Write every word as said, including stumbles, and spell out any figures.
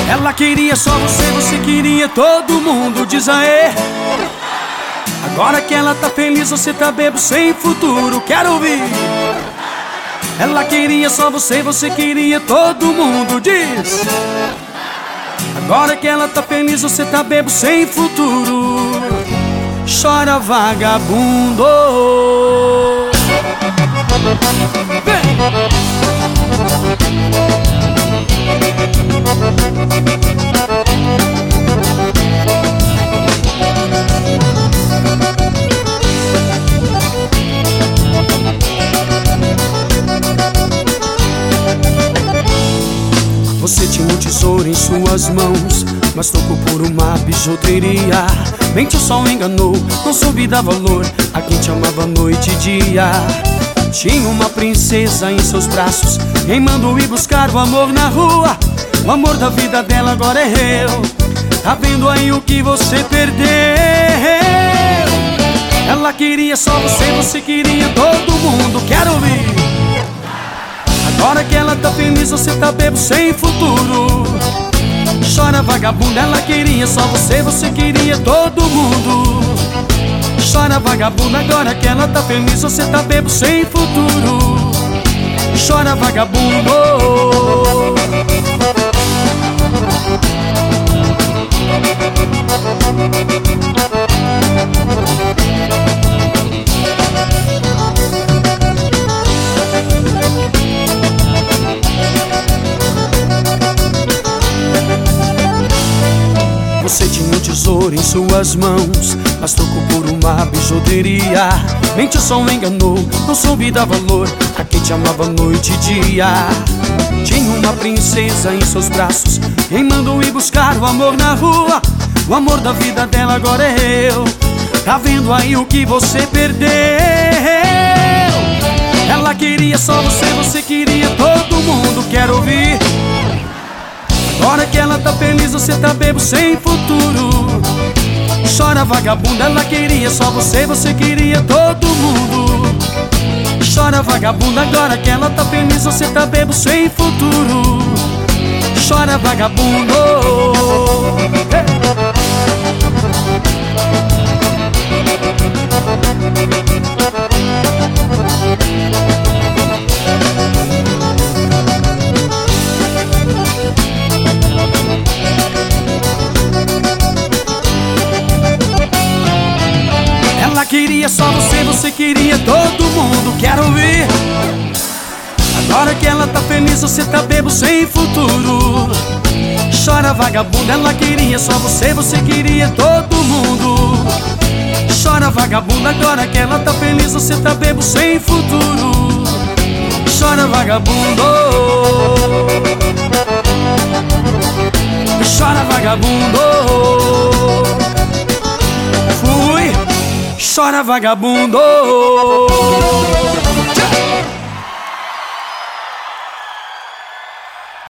Ela queria só você, você queria todo mundo, diz aê. Agora que ela tá feliz, você tá bebo sem futuro, quero ouvir. Ela queria só você, você queria todo mundo, diz. Agora que ela tá feliz, você tá bebo sem futuro. Chora vagabundo. Vem! Você tinha um tesouro em suas mãos, mas trocou por uma bijuteria. Mente o sol enganou, não soube dar valor a quem te amava noite e dia. Tinha uma princesa em seus braços, quem mandou ir buscar o amor na rua. O amor da vida dela agora é eu. Tá vendo aí o que você perdeu? Ela queria só você, você queria todo mundo, quero ouvir. Agora que ela tá feliz, você tá bebo sem futuro. Chora vagabunda, ela queria só você, você queria todo mundo. Chora vagabunda, agora que ela tá feliz, você tá bebo sem futuro. Chora vagabundo. Você tinha um tesouro em suas mãos, mas trocou por uma bijuteria. Mente o sol enganou, não soube dar valor a quem te amava noite e dia. Tinha uma princesa em seus braços, quem mandou ir buscar o amor na rua. O amor da vida dela agora é eu. Tá vendo aí o que você perdeu? Ela queria só você, você queria todo mundo, quero ouvir. Agora que ela tá feliz, você tá bebo sem futuro. Chora vagabunda, ela queria só você, você queria todo mundo. Chora vagabunda, agora que ela tá feliz, você tá bebo sem futuro. Chora vagabundo. Ela queria só você, você queria todo mundo, quero ouvir. Agora que ela tá feliz, você tá bebo sem futuro. Chora vagabunda, ela queria só você, você queria todo mundo. Chora vagabunda, agora que ela tá feliz, você tá bebo sem futuro. Chora vagabundo. Chora vagabundo. Fui. Chora vagabundo.